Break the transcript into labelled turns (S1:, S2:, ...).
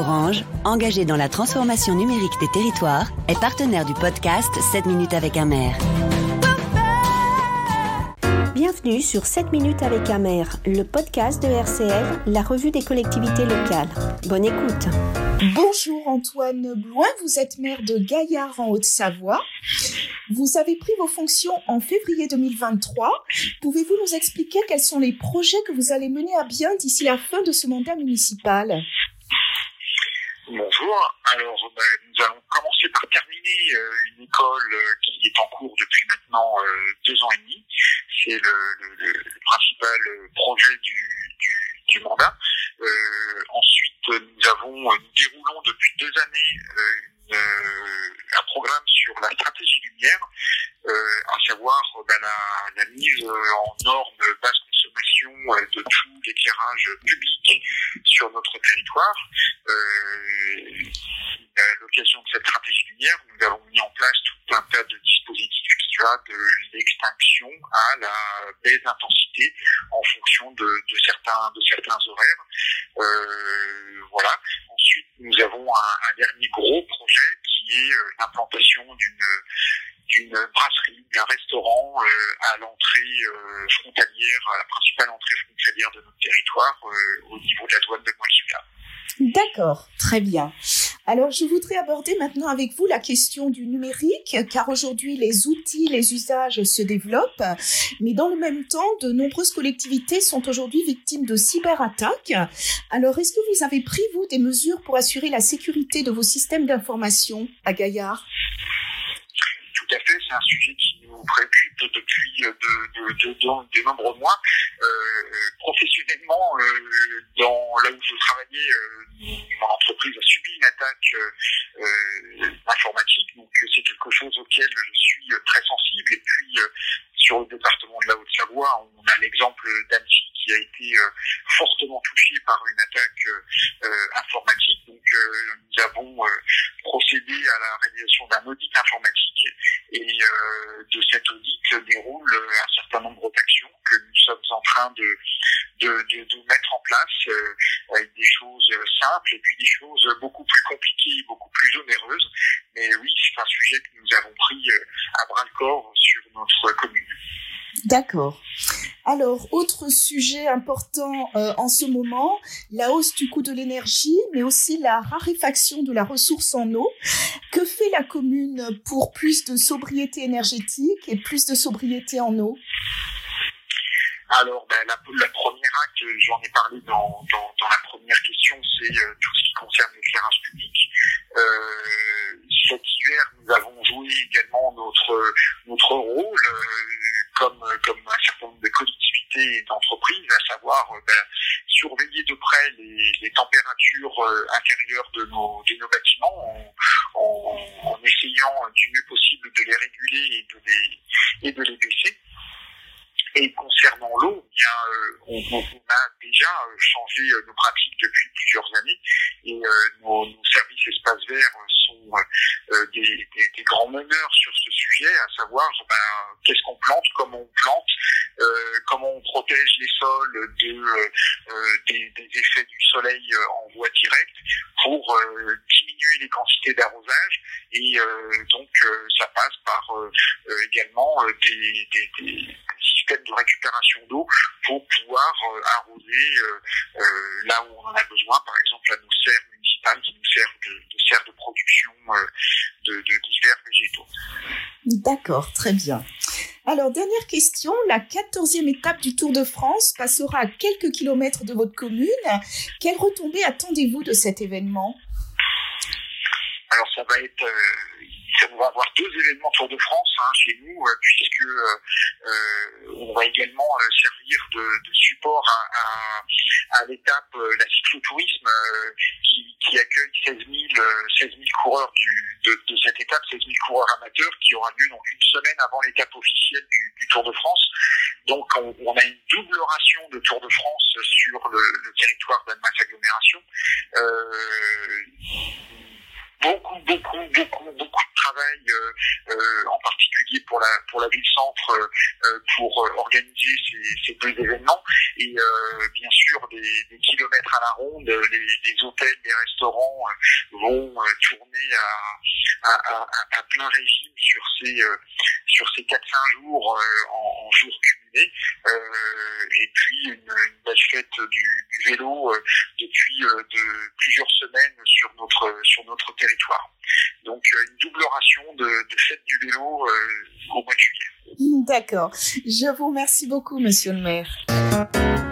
S1: Orange, engagé dans la transformation numérique des territoires, est partenaire du podcast 7 minutes avec un maire.
S2: Bienvenue sur 7 minutes avec un maire, le podcast de RCL, la revue des collectivités locales. Bonne écoute.
S3: Bonjour Antoine Blouin, vous êtes maire de Gaillard en Haute-Savoie. Vous avez pris vos fonctions en février 2023. Pouvez-vous nous expliquer quels sont les projets que vous allez mener à bien d'ici la fin de ce mandat municipal ?
S4: Bonjour. Alors, nous allons commencer par terminer une école qui est en cours depuis maintenant 2 ans et demi. C'est le principal projet du mandat. Ensuite, nous déroulons depuis 2 années un programme sur la stratégie lumière, à savoir la mise en norme basse consommation de tout l'éclairage public sur notre territoire. À l'occasion de cette stratégie lumière, nous avons mis en place tout un tas de dispositifs qui va de l'extinction à la baisse d'intensité en fonction de certains horaires. Voilà. Ensuite, nous avons un dernier gros projet qui est l'implantation d'une brasserie, d'un restaurant à l'entrée frontalière, à la principale entrée frontalière de notre territoire, au niveau de la douane de Moissuga.
S3: D'accord, très bien. Alors, je voudrais aborder maintenant avec vous la question du numérique, car aujourd'hui, les outils, les usages se développent, mais dans le même temps, de nombreuses collectivités sont aujourd'hui victimes de cyberattaques. Alors, est-ce que vous avez pris, vous, des mesures pour assurer la sécurité de vos systèmes d'information à Gaillard ?
S4: Tout à fait, c'est un sujet qui nous préoccupe depuis de nombreux mois. Professionnellement, là où je travaillais, mon entreprise a subi une attaque informatique, donc c'est quelque chose auquel je suis très sensible. Et puis, sur le département de la Haute-Savoie, on a l'exemple d'Annecy qui a été fortement touché par une attaque informatique. Donc, nous avons procédé à la réalisation d'un audit informatique et de cet audit déroule un certain nombre d'actions que nous sommes en train de mettre en place, avec des choses simples et puis des choses beaucoup plus compliquées, beaucoup plus onéreuses. Mais oui, c'est un sujet que nous avons pris à bras-le-corps sur notre commune.
S3: D'accord. Alors, autre sujet important en ce moment, la hausse du coût de l'énergie, mais aussi la raréfaction de la ressource en eau. Que fait la commune pour plus de sobriété énergétique et plus de sobriété en eau ?
S4: Alors, la première acte, j'en ai parlé dans la première question, c'est tout ce qui concerne l'éclairage public. Cet hiver, nous avons joué également notre rôle, comme un certain nombre de collectivités et d'entreprises, à savoir surveiller de près les températures intérieures de nos bâtiments en essayant du mieux possible de les réguler et de les baisser. Et concernant l'eau, on a déjà changé nos pratiques depuis plusieurs années et nos services espaces verts sont des grands meneurs sur ce sujet, à savoir qu'est-ce qu'on plante, comment on plante, comment on protège les sols des effets du soleil en voie directe pour diminuer les quantités d'arrosage et donc ça passe par également des systèmes de récupération d'eau pour pouvoir arroser là où on en a besoin, par exemple à nos serres municipales qui nous servent de serres de production de divers végétaux.
S3: D'accord, très bien. Alors, dernière question, la 14e étape du Tour de France passera à quelques kilomètres de votre commune. Quelles retombées attendez-vous de cet événement ?
S4: Alors, on va avoir 2 événements Tour de France chez nous, puisque on va également servir de support à l'étape, la cyclotourisme, qui accueille 16 000 coureurs de cette étape, 16 000 coureurs amateurs, qui aura lieu donc une semaine avant l'étape officielle du Tour de France. Donc on a une double ration de Tour de France sur le territoire d'Annemasse Agglomération. Beaucoup de travail travail, en particulier pour la ville-centre, pour organiser ces deux événements. Et bien sûr, des kilomètres à la ronde, les hôtels, les restaurants vont tourner à plein régime sur ces 4-5 jours en jours cumulés. Et puis une belle fête du vélo depuis de plusieurs semaines sur notre territoire. Donc une double ration de fête du vélo au mois de juillet.
S3: D'accord. Je vous remercie beaucoup, monsieur le maire.